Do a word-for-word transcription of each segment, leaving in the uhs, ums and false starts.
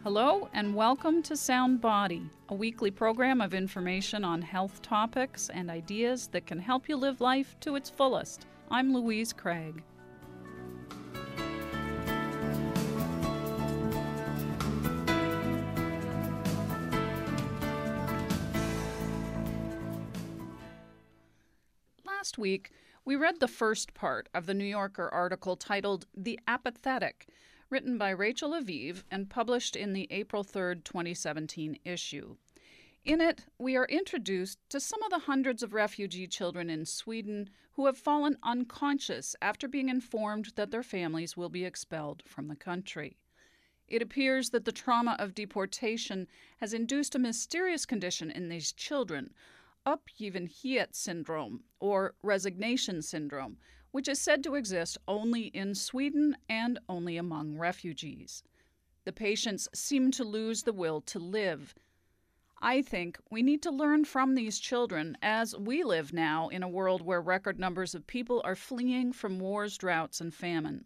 Hello and welcome to Sound Body, a weekly program of information on health topics and ideas that can help you live life to its fullest. I'm Louise Craig. Last week, we read the first part of the New Yorker article titled The Apathetic, written by Rachel Aviv and published in the April third, twenty seventeen issue. In it, we are introduced to some of the hundreds of refugee children in Sweden who have fallen unconscious after being informed that their families will be expelled from the country. It appears that the trauma of deportation has induced a mysterious condition in these children, uppgivenhet syndrome, or resignation syndrome, which is said to exist only in Sweden and only among refugees. The patients seem to lose the will to live. I think we need to learn from these children as we live now in a world where record numbers of people are fleeing from wars, droughts, and famine.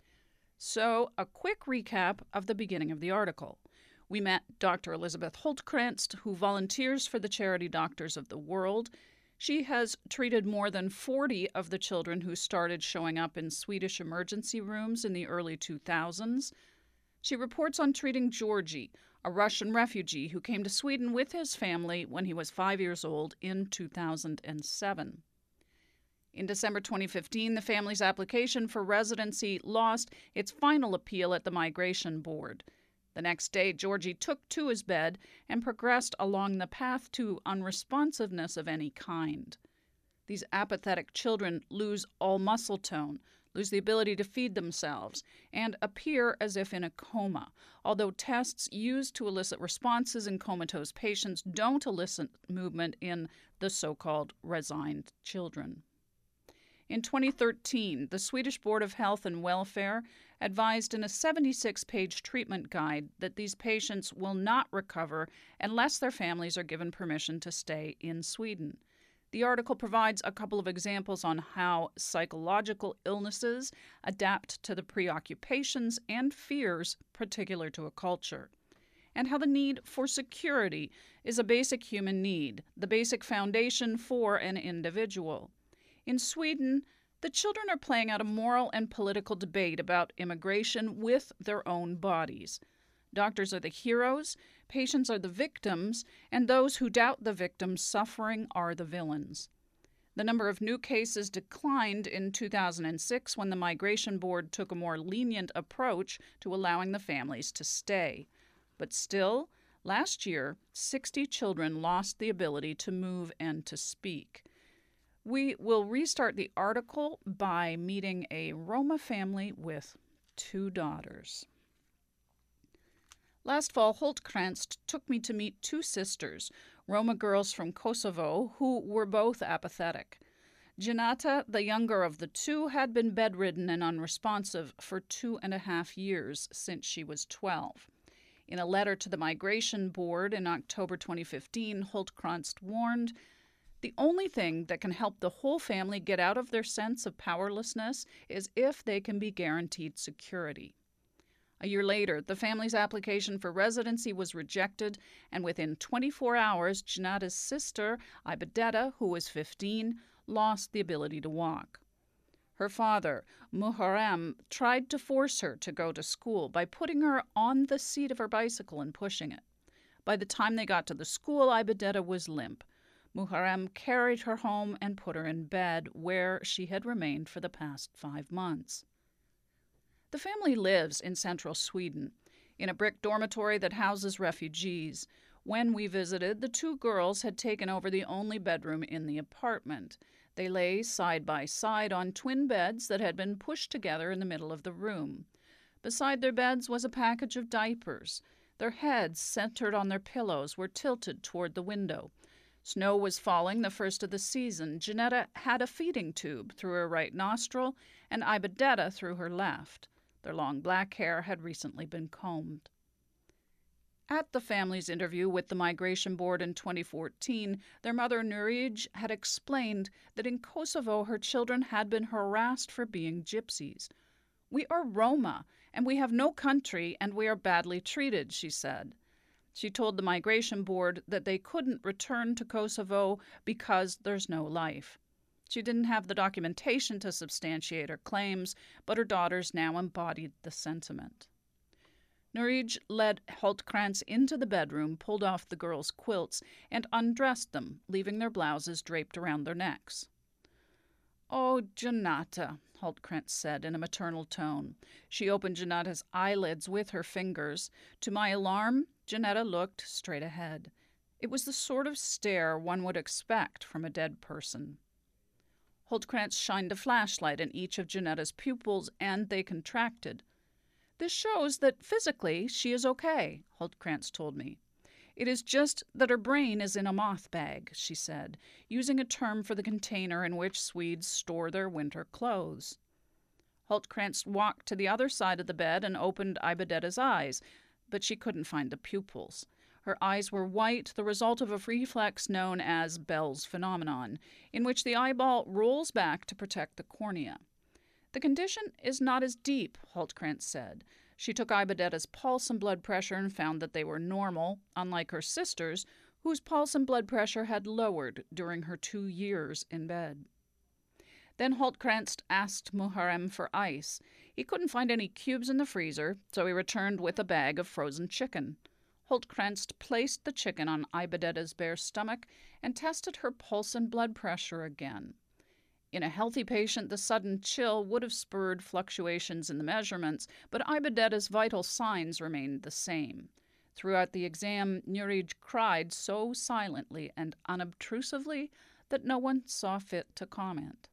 So, a quick recap of the beginning of the article. We met Doctor Elizabeth Hultkrantz, who volunteers for the charity Doctors of the World. She has treated more than forty of the children who started showing up in Swedish emergency rooms in the early two thousands. She reports on treating Georgi, a Russian refugee who came to Sweden with his family when he was five years old in two thousand seven. In December twenty fifteen, the family's application for residency lost its final appeal at the Migration Board. The next day, Georgi took to his bed and progressed along the path to unresponsiveness of any kind. These apathetic children lose all muscle tone, lose the ability to feed themselves, and appear as if in a coma, although tests used to elicit responses in comatose patients don't elicit movement in the so-called resigned children. In twenty thirteen, the Swedish Board of Health and Welfare advised in a seventy-six page treatment guide that these patients will not recover unless their families are given permission to stay in Sweden. The article provides a couple of examples on how psychological illnesses adapt to the preoccupations and fears particular to a culture, and how the need for security is a basic human need, the basic foundation for an individual. In Sweden, the children are playing out a moral and political debate about immigration with their own bodies. Doctors are the heroes, patients are the victims, and those who doubt the victim's suffering are the villains. The number of new cases declined in two thousand six when the Migration Board took a more lenient approach to allowing the families to stay. But still, last year, sixty children lost the ability to move and to speak. We will restart the article by meeting a Roma family with two daughters. Last fall, Hultkrantz took me to meet two sisters, Roma girls from Kosovo, who were both apathetic. Janata, the younger of the two, had been bedridden and unresponsive for two and a half years since she was twelve. In a letter to the Migration Board in October twenty fifteen, Hultkrantz warned, "The only thing that can help the whole family get out of their sense of powerlessness is if they can be guaranteed security." A year later, the family's application for residency was rejected, and within twenty-four hours, Janata's sister, Ibadeta, who was fifteen, lost the ability to walk. Her father, Muharrem, tried to force her to go to school by putting her on the seat of her bicycle and pushing it. By the time they got to the school, Ibadeta was limp. Muharrem carried her home and put her in bed, where she had remained for the past five months. The family lives in central Sweden, in a brick dormitory that houses refugees. When we visited, the two girls had taken over the only bedroom in the apartment. They lay side by side on twin beds that had been pushed together in the middle of the room. Beside their beds was a package of diapers. Their heads, centered on their pillows, were tilted toward the window. Snow was falling the first of the season. Janata had a feeding tube through her right nostril and Ibadeta through her left. Their long black hair had recently been combed. At the family's interview with the Migration Board in twenty fourteen, their mother Nurij had explained that in Kosovo her children had been harassed for being gypsies. "We are Roma, and we have no country, and we are badly treated," she said. She told the Migration Board that they couldn't return to Kosovo because there's no life. She didn't have the documentation to substantiate her claims, but her daughters now embodied the sentiment. Nurej led Hultkrantz into the bedroom, pulled off the girls' quilts, and undressed them, leaving their blouses draped around their necks. "Oh, Janata," Hultkrantz said in a maternal tone. She opened Janata's eyelids with her fingers. To my alarm, Janata looked straight ahead. It was the sort of stare one would expect from a dead person. Hultkrantz shined a flashlight in each of Janata's pupils, and they contracted. "This shows that physically she is okay," Hultkrantz told me. "It is just that her brain is in a moth bag," she said, using a term for the container in which Swedes store their winter clothes. Hultkrantz walked to the other side of the bed and opened Ibadetta's eyes, but she couldn't find the pupils. Her eyes were white, the result of a reflex known as Bell's phenomenon, in which the eyeball rolls back to protect the cornea. "The condition is not as deep," Hultkrantz said. She took Ibadetta's pulse and blood pressure and found that they were normal, unlike her sister's, whose pulse and blood pressure had lowered during her two years in bed. Then Hultkrantz asked Muharrem for ice. He couldn't find any cubes in the freezer, so he returned with a bag of frozen chicken. Hultkrantz placed the chicken on Ibadetta's bare stomach and tested her pulse and blood pressure again. In a healthy patient, the sudden chill would have spurred fluctuations in the measurements, but Ibadetta's vital signs remained the same. Throughout the exam, Nurej cried so silently and unobtrusively that no one saw fit to comment.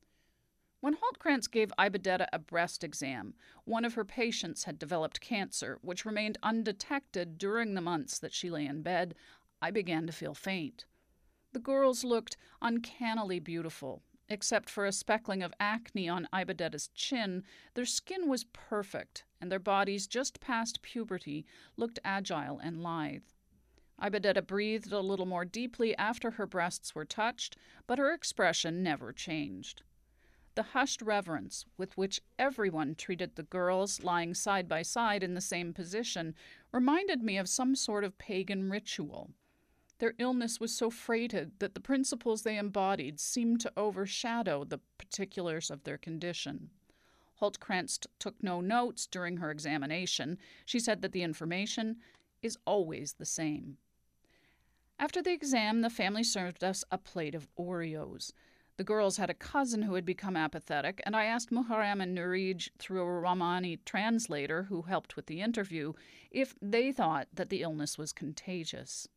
When Hultkrantz gave Ibadetta a breast exam, one of her patients had developed cancer, which remained undetected during the months that she lay in bed. I began to feel faint. The girls looked uncannily beautiful. Except for a speckling of acne on Ibadetta's chin, their skin was perfect, and their bodies, just past puberty, looked agile and lithe. Ibadetta breathed a little more deeply after her breasts were touched, but her expression never changed. The hushed reverence with which everyone treated the girls lying side by side in the same position reminded me of some sort of pagan ritual. Their illness was so freighted that the principles they embodied seemed to overshadow the particulars of their condition. Hultkrantz took no notes during her examination. She said that the information is always the same. After the exam, the family served us a plate of Oreos. The girls had a cousin who had become apathetic, and I asked Muharrem and Nurej, through a Romani translator who helped with the interview, if they thought that the illness was contagious.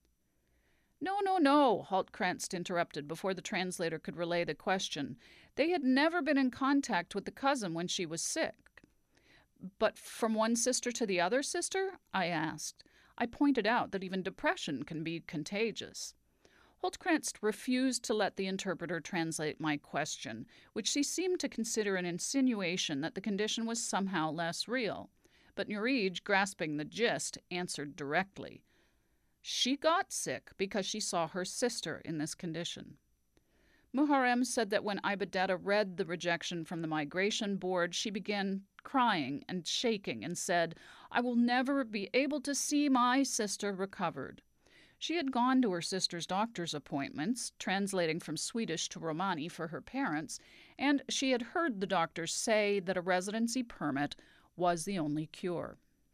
"No, no, no," Hultkrantz interrupted before the translator could relay the question. They had never been in contact with the cousin when she was sick. "But from one sister to the other sister?" I asked. I pointed out that even depression can be contagious. Hultkrantz refused to let the interpreter translate my question, which she seemed to consider an insinuation that the condition was somehow less real. But Nurej, grasping the gist, answered directly. She got sick because she saw her sister in this condition. Muharrem said that when Ibadetta read the rejection from the Migration Board, she began crying and shaking and said, "I will never be able to see my sister recovered." She had gone to her sister's doctor's appointments, translating from Swedish to Romani for her parents, and she had heard the doctors say that a residency permit was the only cure.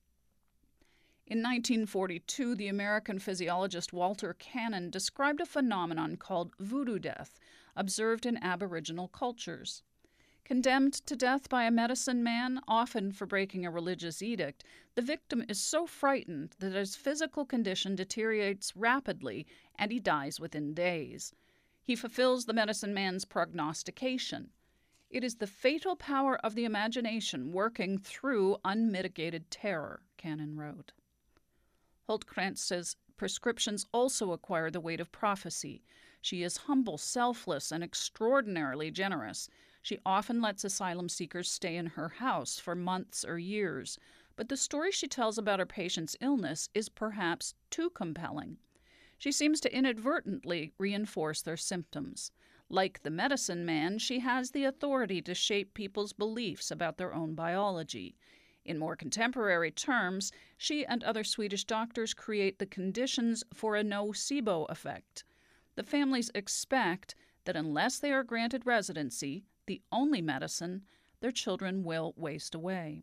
In nineteen forty-two, the American physiologist Walter Cannon described a phenomenon called voodoo death, observed in Aboriginal cultures. Condemned to death by a medicine man, often for breaking a religious edict, the victim is so frightened that his physical condition deteriorates rapidly and he dies within days. He fulfills the medicine man's prognostication. It is the fatal power of the imagination working through unmitigated terror, Cannon wrote. Hultkrantz's prescriptions also acquire the weight of prophecy. She is humble, selfless, and extraordinarily generous. She often lets asylum seekers stay in her house for months or years, but the story she tells about her patient's illness is perhaps too compelling. She seems to inadvertently reinforce their symptoms. Like the medicine man, she has the authority to shape people's beliefs about their own biology. In more contemporary terms, she and other Swedish doctors create the conditions for a nocebo effect. The families expect that unless they are granted residency, the only medicine, their children will waste away.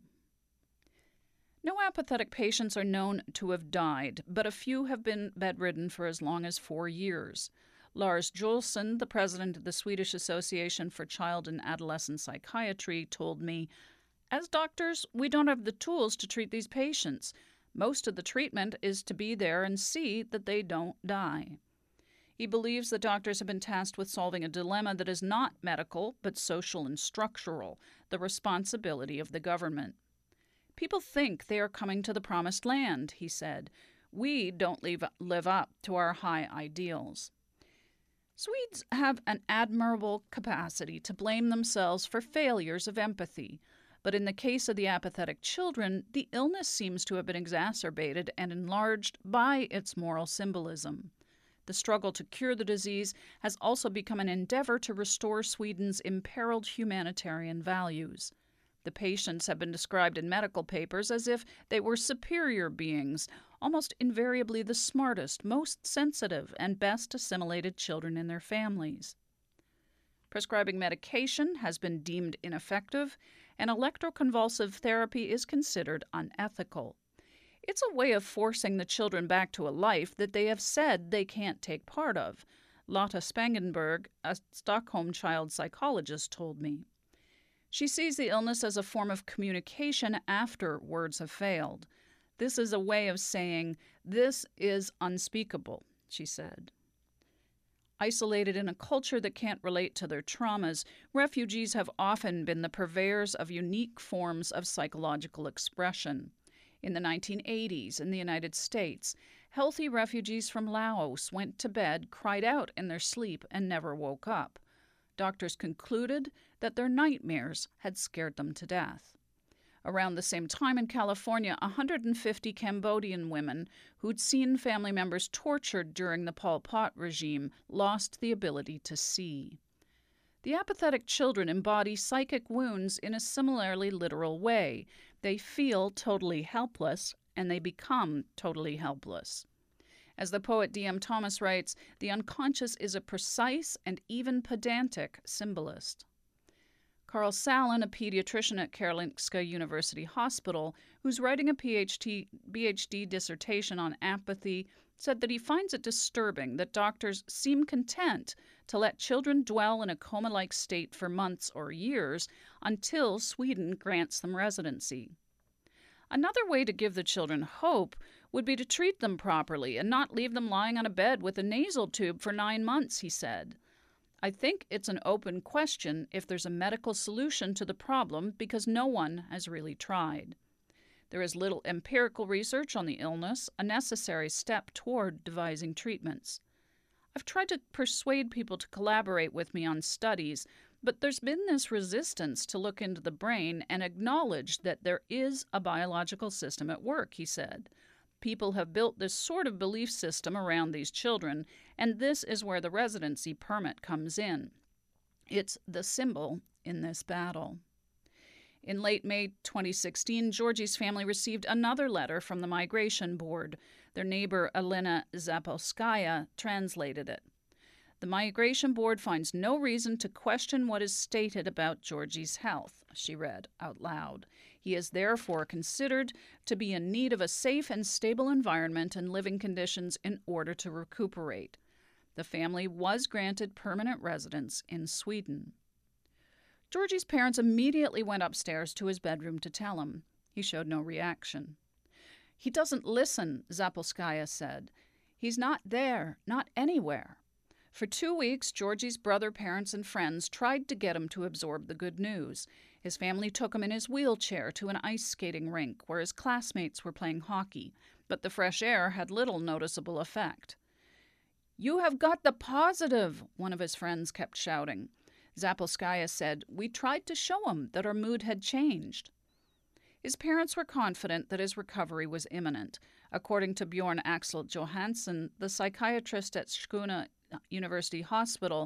No apathetic patients are known to have died, but a few have been bedridden for as long as four years. Lars Jolson, the president of the Swedish Association for Child and Adolescent Psychiatry, told me, "As doctors, we don't have the tools to treat these patients. Most of the treatment is to be there and see that they don't die." He believes that doctors have been tasked with solving a dilemma that is not medical, but social and structural, the responsibility of the government. "People think they are coming to the promised land," he said. "We don't leave, live up to our high ideals." Swedes have an admirable capacity to blame themselves for failures of empathy, but in the case of the apathetic children, the illness seems to have been exacerbated and enlarged by its moral symbolism. The struggle to cure the disease has also become an endeavor to restore Sweden's imperiled humanitarian values. The patients have been described in medical papers as if they were superior beings, almost invariably the smartest, most sensitive, and best assimilated children in their families. Prescribing medication has been deemed ineffective, and electroconvulsive therapy is considered unethical. It's a way of forcing the children back to a life that they have said they can't take part of, Lotta Spangenberg, a Stockholm child psychologist, told me. She sees the illness as a form of communication after words have failed. This is a way of saying, "This is unspeakable," she said. Isolated in a culture that can't relate to their traumas, refugees have often been the purveyors of unique forms of psychological expression. In the nineteen eighties, in the United States, healthy refugees from Laos went to bed, cried out in their sleep, and never woke up. Doctors concluded that their nightmares had scared them to death. Around the same time in California, one hundred fifty Cambodian women who'd seen family members tortured during the Pol Pot regime lost the ability to see. The apathetic children embody psychic wounds in a similarly literal way. They feel totally helpless, and they become totally helpless. As the poet D M Thomas writes, the unconscious is a precise and even pedantic symbolist. Carl Salin, a pediatrician at Karolinska University Hospital, who's writing a PhD, B H D dissertation on apathy, said that he finds it disturbing that doctors seem content to let children dwell in a coma-like state for months or years until Sweden grants them residency. Another way to give the children hope would be to treat them properly and not leave them lying on a bed with a nasal tube for nine months, he said. I think it's an open question if there's a medical solution to the problem because no one has really tried. There is little empirical research on the illness, a necessary step toward devising treatments. I've tried to persuade people to collaborate with me on studies, but there's been this resistance to look into the brain and acknowledge that there is a biological system at work, he said. People have built this sort of belief system around these children, and this is where the residency permit comes in. It's the symbol in this battle. In late May twenty sixteen, Georgie's family received another letter from the Migration Board. Their neighbor, Elena Zapolskaya, translated it. The Migration Board finds no reason to question what is stated about Georgie's health, she read out loud. He is therefore considered to be in need of a safe and stable environment and living conditions in order to recuperate. The family was granted permanent residence in Sweden. Georgie's parents immediately went upstairs to his bedroom to tell him. He showed no reaction. He doesn't listen, Zapolskaya said. He's not there, not anywhere. For two weeks, Georgie's brother, parents, and friends tried to get him to absorb the good news. His family took him in his wheelchair to an ice skating rink where his classmates were playing hockey, but the fresh air had little noticeable effect. "You have got the positive," one of his friends kept shouting. Zapolskaya said, "We tried to show him that our mood had changed." His parents were confident that his recovery was imminent. According to Bjorn Axel Johansson, the psychiatrist at Skåne University Hospital,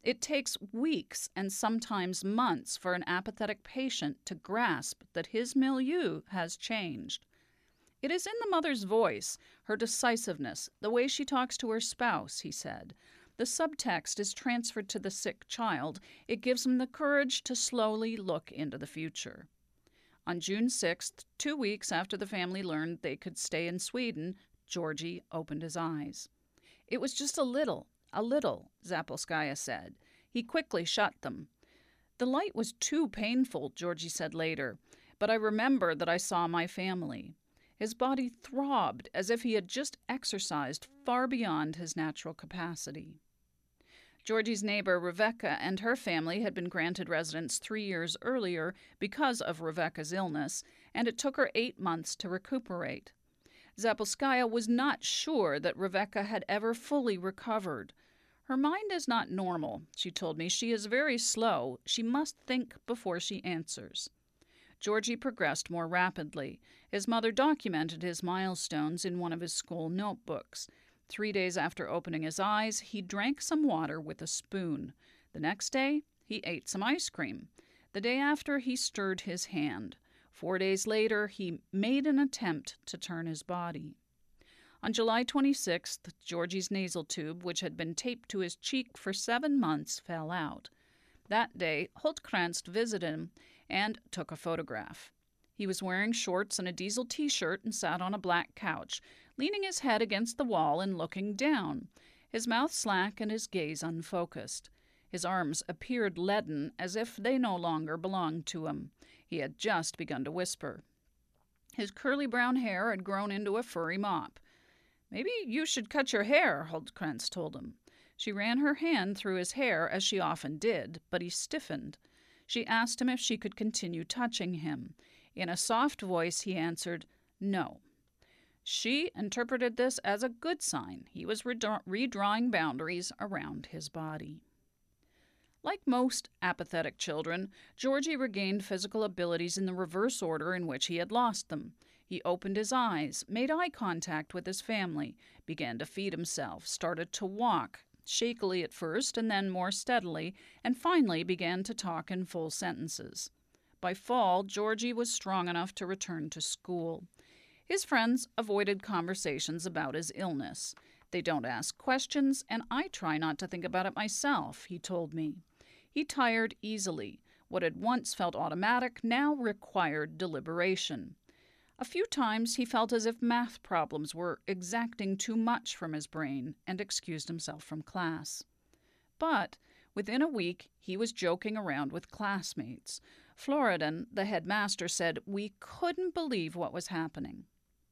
It takes weeks and sometimes months for an apathetic patient to grasp that his milieu has changed. It is in the mother's voice, her decisiveness, the way she talks to her spouse, he said. The subtext is transferred to the sick child. It gives him the courage to slowly look into the future. On June sixth, two weeks after the family learned they could stay in Sweden, Georgi opened his eyes. It was just a little, a little, Zapolskaya said. He quickly shut them. The light was too painful, Georgi said later, but I remember that I saw my family. His body throbbed as if he had just exercised far beyond his natural capacity. Georgi's neighbor, Rebecca, and her family had been granted residence three years earlier because of Rebecca's illness, and it took her eight months to recuperate. Zapolskaya was not sure that Rebecca had ever fully recovered. Her mind is not normal, she told me. She is very slow. She must think before she answers. Georgi progressed more rapidly. His mother documented his milestones in one of his school notebooks. Three days after opening his eyes, he drank some water with a spoon. The next day, he ate some ice cream. The day after, he stirred his hand. Four days later, he made an attempt to turn his body. On July twenty-sixth, Georgi's nasal tube, which had been taped to his cheek for seven months, fell out. That day, Hultkrantz visited him and took a photograph. He was wearing shorts and a diesel T-shirt and sat on a black couch, leaning his head against the wall and looking down, his mouth slack and his gaze unfocused. His arms appeared leaden, as if they no longer belonged to him. He had just begun to whisper. His curly brown hair had grown into a furry mop. "Maybe you should cut your hair," Hultkrantz told him. She ran her hand through his hair, as she often did, but he stiffened. She asked him if she could continue touching him. In a soft voice, he answered, "No." She interpreted this as a good sign. He was redraw- redrawing boundaries around his body. Like most apathetic children, Georgi regained physical abilities in the reverse order in which he had lost them. He opened his eyes, made eye contact with his family, began to feed himself, started to walk, shakily at first and then more steadily, and finally began to talk in full sentences. By fall, Georgi was strong enough to return to school. His friends avoided conversations about his illness. They don't ask questions, and I try not to think about it myself, he told me. He tired easily. What had once felt automatic now required deliberation. A few times he felt as if math problems were exacting too much from his brain and excused himself from class. But within a week, he was joking around with classmates. Floridan, the headmaster, said we couldn't believe what was happening.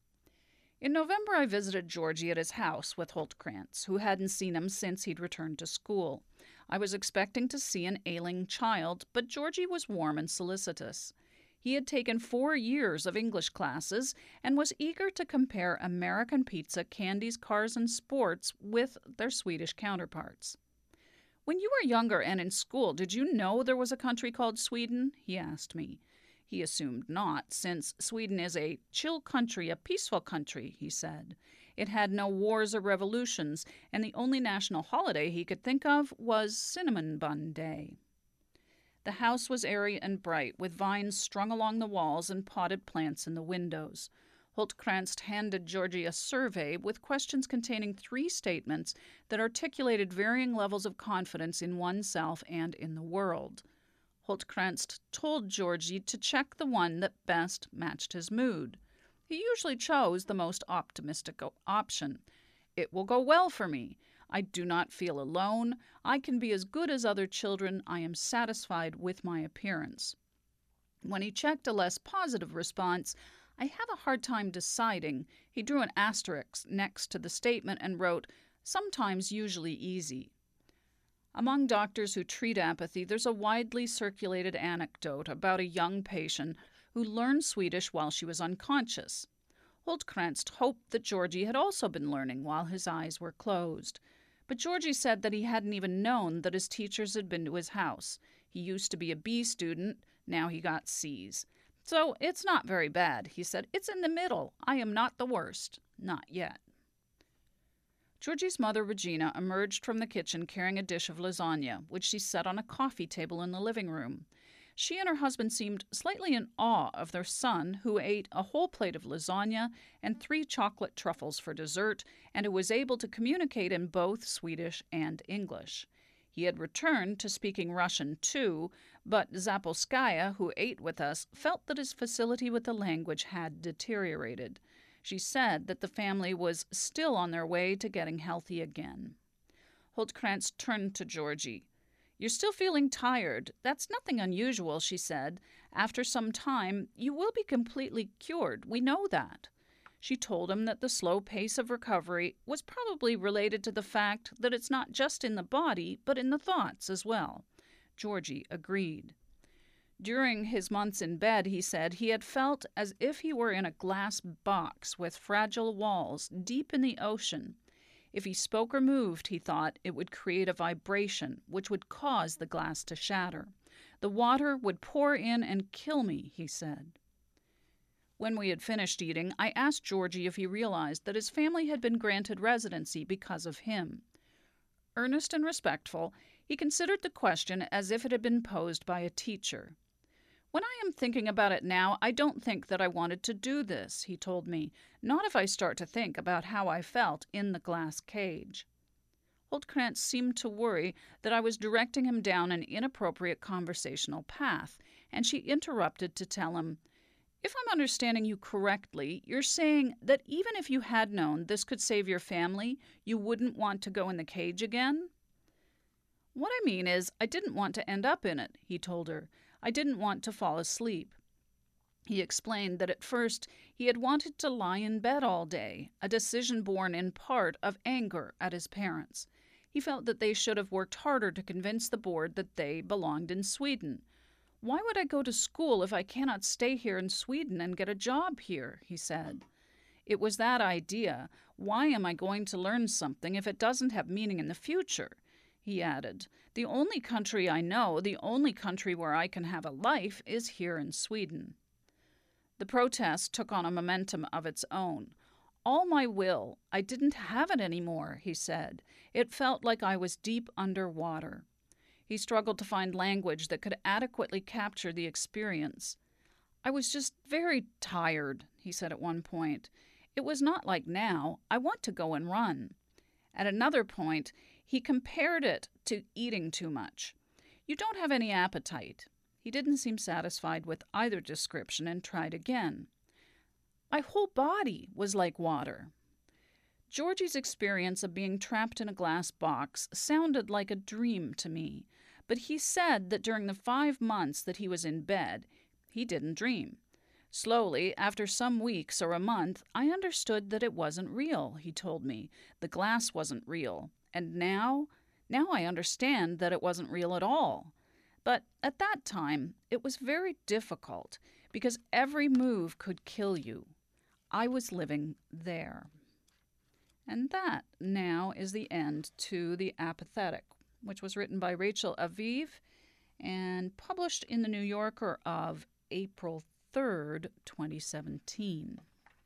In November, I visited Georgi at his house with Hultkrantz, who hadn't seen him since he'd returned to school. I was expecting to see an ailing child, but Georgi was warm and solicitous. He had taken four years of English classes and was eager to compare American pizza, candies, cars, and sports with their Swedish counterparts. "When you were younger and in school, did you know there was a country called Sweden?" he asked me. He assumed not, since Sweden is a chill country, a peaceful country, he said. It had no wars or revolutions, and the only national holiday he could think of was Cinnamon Bun Day. The house was airy and bright, with vines strung along the walls and potted plants in the windows. Hultkrantz handed Georgi a survey with questions containing three statements that articulated varying levels of confidence in oneself and in the world. Hultkrantz told Georgi to check the one that best matched his mood. He usually chose the most optimistic option. "It will go well for me. I do not feel alone. I can be as good as other children. I am satisfied with my appearance." When he checked a less positive response, "I have a hard time deciding," he drew an asterisk next to the statement and wrote, "sometimes usually easy." Among doctors who treat apathy, there's a widely circulated anecdote about a young patient who learned Swedish while she was unconscious. Hultkrantz hoped that Georgi had also been learning while his eyes were closed. But Georgi said that he hadn't even known that his teachers had been to his house. He used to be a B student, now he got C's. "So it's not very bad," he said. "It's in the middle. I am not the worst. Not yet." Georgie's mother, Regina, emerged from the kitchen carrying a dish of lasagna, which she set on a coffee table in the living room. She and her husband seemed slightly in awe of their son, who ate a whole plate of lasagna and three chocolate truffles for dessert, and who was able to communicate in both Swedish and English. He had returned to speaking Russian too, but Zapolskaya, who ate with us, felt that his facility with the language had deteriorated. She said that the family was still on their way to getting healthy again. Holtkrantz turned to Georgie. "You're still feeling tired. That's nothing unusual," she said. "After some time, you will be completely cured. We know that." She told him that the slow pace of recovery was probably related to the fact that it's not just in the body, but in the thoughts as well. Georgie agreed. During his months in bed, he said, he had felt as if he were in a glass box with fragile walls deep in the ocean. If he spoke or moved, he thought, it would create a vibration which would cause the glass to shatter. The water would pour in and kill me, he said. When we had finished eating, I asked Georgie if he realized that his family had been granted residency because of him. Earnest and respectful, he considered the question as if it had been posed by a teacher. "When I am thinking about it now, I don't think that I wanted to do this," he told me, "not if I start to think about how I felt in the glass cage." Holtkrantz seemed to worry that I was directing him down an inappropriate conversational path, and she interrupted to tell him, "If I'm understanding you correctly, you're saying that even if you had known this could save your family, you wouldn't want to go in the cage again?" "What I mean is, I didn't want to end up in it," he told her. "I didn't want to fall asleep." He explained that at first he had wanted to lie in bed all day, a decision born in part of anger at his parents. He felt that they should have worked harder to convince the board that they belonged in Sweden. "Why would I go to school if I cannot stay here in Sweden and get a job here?" he said. It was that idea, "Why am I going to learn something if it doesn't have meaning in the future?" He added, "The only country I know, the only country where I can have a life, is here in Sweden." The protest took on a momentum of its own. "All my will, I didn't have it anymore," he said. "It felt like I was deep under water." He struggled to find language that could adequately capture the experience. "I was just very tired," he said at one point. "It was not like now. I want to go and run." At another point, he compared it to eating too much. "You don't have any appetite." He didn't seem satisfied with either description and tried again. "My whole body was like water." Georgie's experience of being trapped in a glass box sounded like a dream to me, but he said that during the five months that he was in bed, he didn't dream. Slowly, after some weeks or a month, I understood that it wasn't real, he told me. The glass wasn't real. And now, now I understand that it wasn't real at all. But at that time, it was very difficult because every move could kill you. I was living there. And that now is the end to The Apathetic, which was written by Rachel Aviv and published in the New Yorker of April third, twenty seventeen.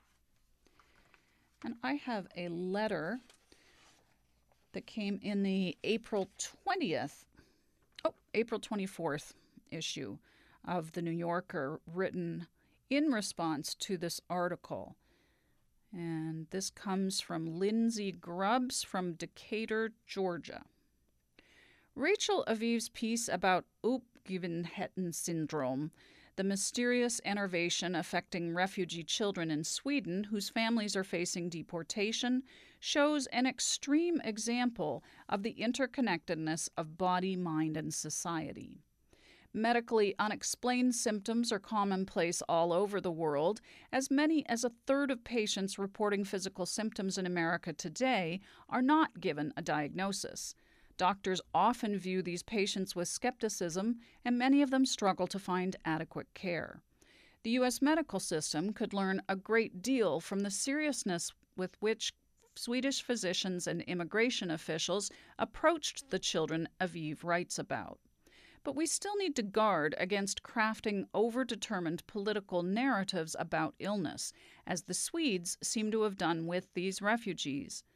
And I have a letter that came in the April twentieth, oh, April twenty-fourth issue of the New Yorker, written in response to this article. And this comes from Lindsay Grubbs from Decatur, Georgia. Rachel Aviv's piece about Uppgivenheten syndrome, the mysterious enervation affecting refugee children in Sweden whose families are facing deportation, shows an extreme example of the interconnectedness of body, mind, and society. Medically unexplained symptoms are commonplace all over the world. As many as a third of patients reporting physical symptoms in America today are not given a diagnosis. Doctors often view these patients with skepticism, and many of them struggle to find adequate care. The U S medical system could learn a great deal from the seriousness with which Swedish physicians and immigration officials approached the children Aviv writes about. But we still need to guard against crafting overdetermined political narratives about illness, as the Swedes seem to have done with these refugees.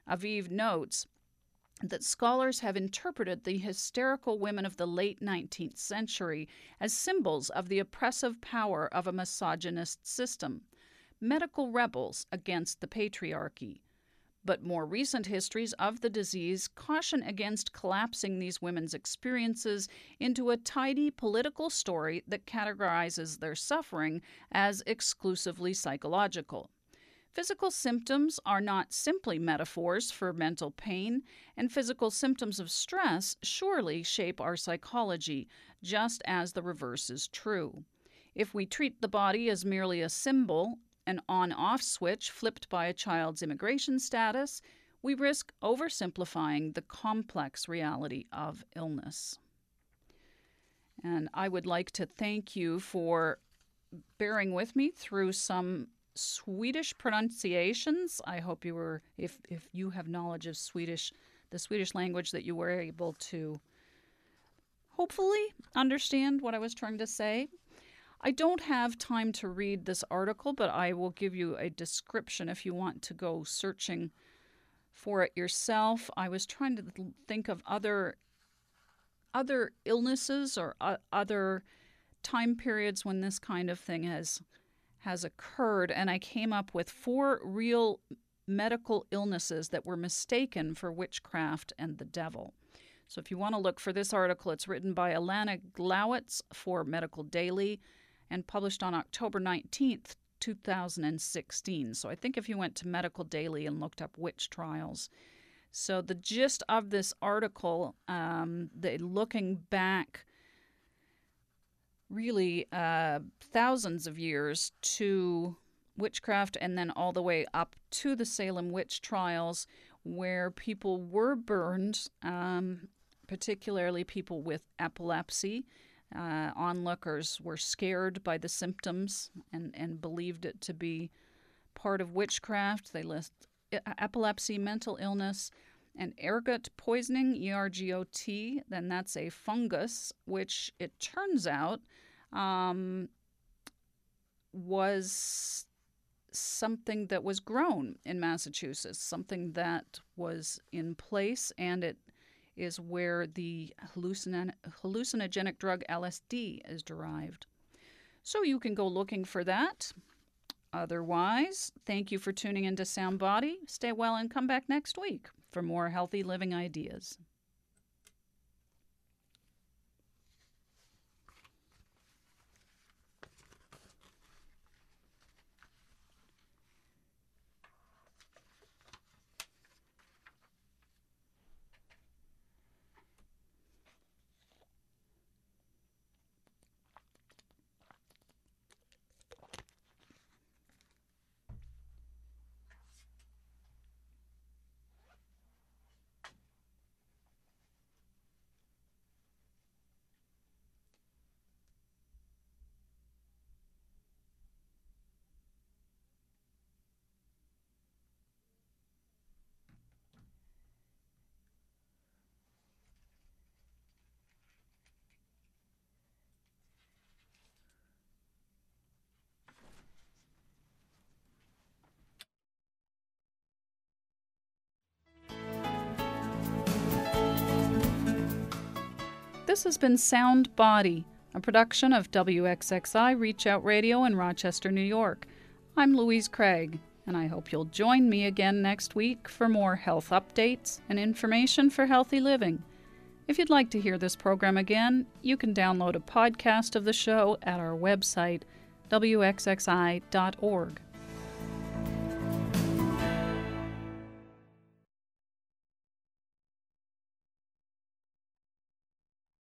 Aviv notes that scholars have interpreted the hysterical women of the late nineteenth century as symbols of the oppressive power of a misogynist system, medical rebels against the patriarchy. But more recent histories of the disease caution against collapsing these women's experiences into a tidy political story that categorizes their suffering as exclusively psychological. Physical symptoms are not simply metaphors for mental pain, and physical symptoms of stress surely shape our psychology, just as the reverse is true. If we treat the body as merely a symbol, an on-off switch flipped by a child's immigration status, we risk oversimplifying the complex reality of illness. And I would like to thank you for bearing with me through some Swedish pronunciations. I hope you were, if if you have knowledge of Swedish, the Swedish language, that you were able to hopefully understand what I was trying to say. I don't have time to read this article, but I will give you a description if you want to go searching for it yourself. I was trying to think of other other illnesses or uh, other time periods when this kind of thing has has occurred, and I came up with four real medical illnesses that were mistaken for witchcraft and the devil. So if you want to look for this article, it's written by Alana Glowitz for Medical Daily and published on October nineteenth, two thousand sixteen. So I think if you went to Medical Daily and looked up witch trials. So the gist of this article, um, the, looking back really uh, thousands of years to witchcraft and then all the way up to the Salem witch trials, where people were burned, um, particularly people with epilepsy. Uh, onlookers were scared by the symptoms and, and believed it to be part of witchcraft. They list epilepsy, mental illness, and ergot poisoning, E R G O T. Then that's a fungus, which it turns out um, was something that was grown in Massachusetts, something that was in place, and it is where the hallucin- hallucinogenic drug L S D is derived. So you can go looking for that. Otherwise, thank you for tuning into Sound Body. Stay well and come back next week for more healthy living ideas. This has been Sound Body, a production of W X X I Reach Out Radio in Rochester, New York. I'm Louise Craig, and I hope you'll join me again next week for more health updates and information for healthy living. If you'd like to hear this program again, you can download a podcast of the show at our website, W X X I dot org.